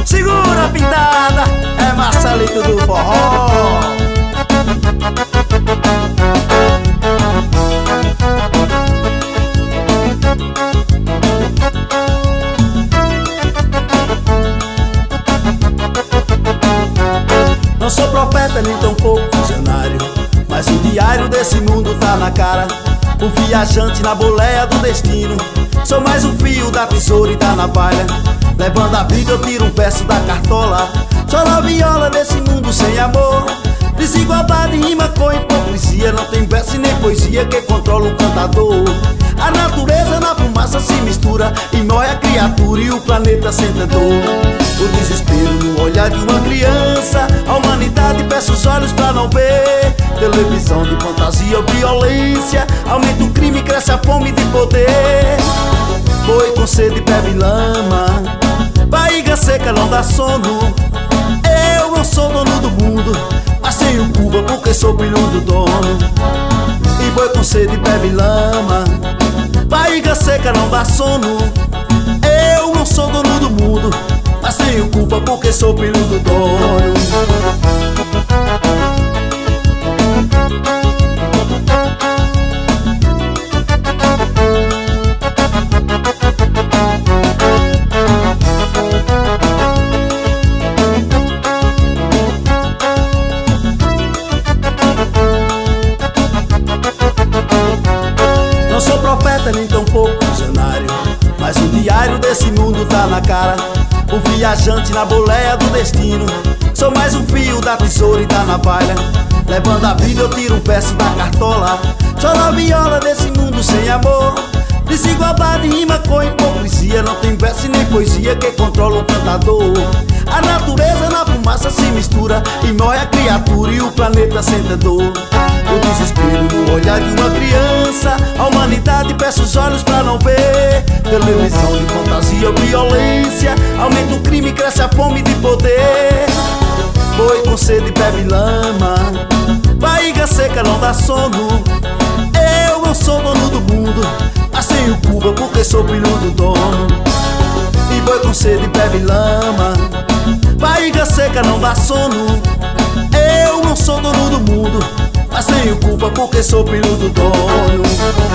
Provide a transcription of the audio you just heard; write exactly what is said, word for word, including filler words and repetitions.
Segura a pintada, é Marcelito do forró. Não sou profeta nem tão pouco visionário, mas o diário desse mundo tá na cara. O viajante na boleia do destino. Sou mais um fio da tesoura e da navalha. Levando a vida eu tiro um verso da cartola. Sou na viola desse mundo sem amor. Desigualdade rima com hipocrisia. Não tem verso e nem poesia que controla o cantador. A natureza na fumaça se mistura e morre a criatura e o planeta sente dor. O desespero no olhar de uma criança. A humanidade fecha os olhos pra não ver. Televisão de fantasia ou violência. Aumenta o crime, cresce a fome de poder. Boi com sede bebe lama. Barriga seca não dá sono. Eu não sou dono do mundo, mas tenho Cuba porque sou filho do dono. E boi com sede bebe lama. Barriga seca não dá sono. Eu não sou dono do mundo, mas tenho culpa porque sou filho do dono. Não sou profeta nem tão pouco visionário, mas o diário desse mundo tá na cara. O viajante na boleia do destino. Sou mais um fio da tesoura e da navalha. Levando a vida eu tiro um verso da cartola. Sou na viola desse mundo sem amor. Desigualdade rima com hipocrisia. Não tem verso e nem poesia que controla o cantador. A natureza na fumaça se mistura e morre a criatura e o planeta sente dor. O desespero no olhar de uma criança. A humanidade fecha os olhos pra não ver. Televisão de fantasia ou violência. Aumenta o crime, cresce a fome de poder. Boi com sede bebe lama. Barriga seca não dá sono. Eu não sou dono do mundo, mas tenho Cuba porque sou filho do dono. E boi com sede bebe lama. Barriga seca não dá sono. Eu não sou dono do mundo, mas tenho culpa porque sou filho do dono.